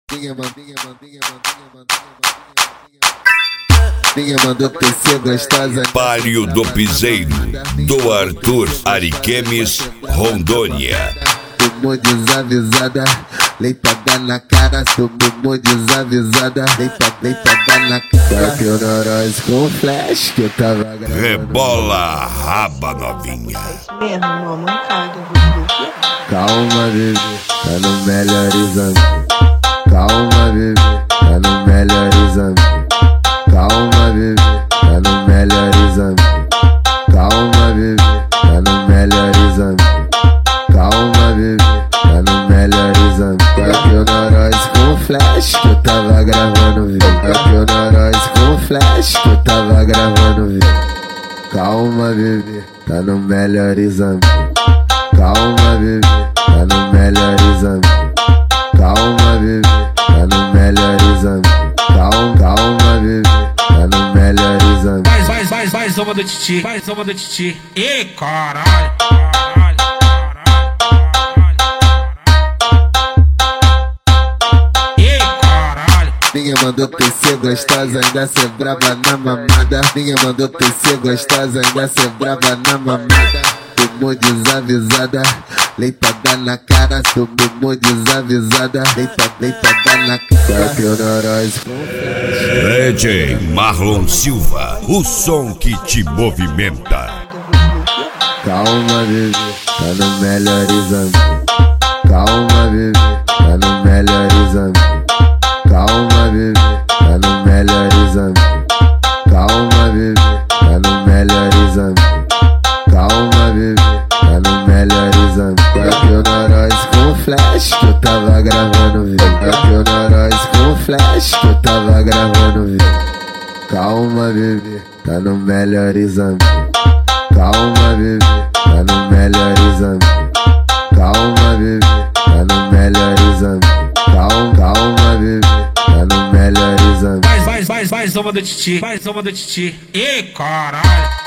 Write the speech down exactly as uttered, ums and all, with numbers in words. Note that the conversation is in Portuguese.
Ninguém mandou, ninguém mandou, ninguém mandou, ninguém mandou tecer gostosa. Palio do Piseiro, do Arthur Ariquemes, Rondônia. Tomou desavisada, leitada na cara. Tomou desavisada, leitada, leitada na cara. Que eu Noroz com flash que eu tava gravando. Rebola a raba novinha. Mesmo, uma mancada, vou bloquear. Calma, bebê, tá no melhor exame. Calma, bebê, tá no melhor exame. Calma, bebê, tá no melhor exame. Calma, bebê, tá no melhor exame. Calma, bebê, tá no melhor exame. Aqui o Noroz com flash que eu tava gravando vídeo. Aqui o Noroz com flash que eu tava gravando vídeo. Calma, bebê, tá no melhor exame. Calma, bebê, tá no melhor exame. Calma, bebê, tá no melhor exame. Calma, calma, bebê, tá no melhor exame. Faz, faz, faz, faz uma do titi, faz uma do titi. Ih, caralho, caralho, caralho. Ih, caralho. Ninguém mandou tecer gostosa, ainda cê brava na mamada. Ninguém mandou tecer gostosa, ainda cê brava na mamada. Tomou desavisada, leitada na cara. Tomou desavisada, leitada, leitada na cara. Que o Noroz com D J Marlon Silva, o som que te movimenta. calma, bebê, tá no melhor exame. Calma, bebê, tá no melhor exame. Calma, bebê, tá no melhor exame. Calma, bebê, tá no melhor exame. Calma, bebê, tá no melhor exame. Aqui o Noroz com flash que eu tava gravando vídeo. Aqui o Noroz com flash que eu tava gravando vídeo. Calma, bebê, tá no melhor exame. Calma, bebê, tá no melhor exame. Calma, bebê, tá no melhor exame. Calma, calma, bebê, tá no melhor exame. Faz, faz, faz, faz uma do titi, faz uma do titi. Ih, caralho.